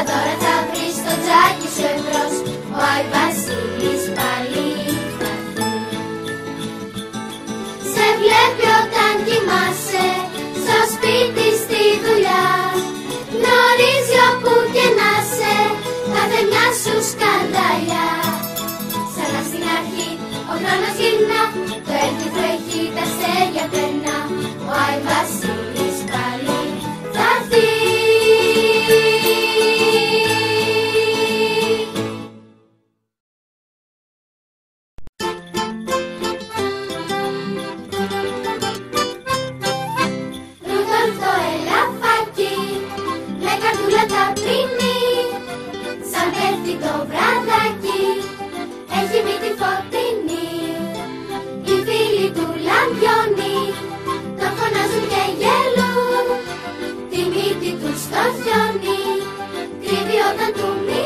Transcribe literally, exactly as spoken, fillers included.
τώρα θα βρεις το τζάκι σου εμπρός, ο Άι Βασίλης πάλι θα έρθει. Σε βλέπει όταν κοιμάσαι, στο σπίτι, στη δουλειά, γνωρίζει όπου και να σε, κάθε μια σου σκανδαλιά. Σαν να στην αρχή ο χρόνος γυρνά, το έλκυθρο έχει τα αστέρια περνά, ο Άι Βασίλης πάλι θα έρθει. Ρουδόλφ το ελαφάκι, με καρδούλα ταπεινή, σαν πέφτει το βραδάκι, έχει μύτη φωτεινή. Οι φίλοι του λαμπιώνει, το φωνάζουν και γελούν, τη μύτη του στο χιόνι, κρύβει όταν του μιλούν.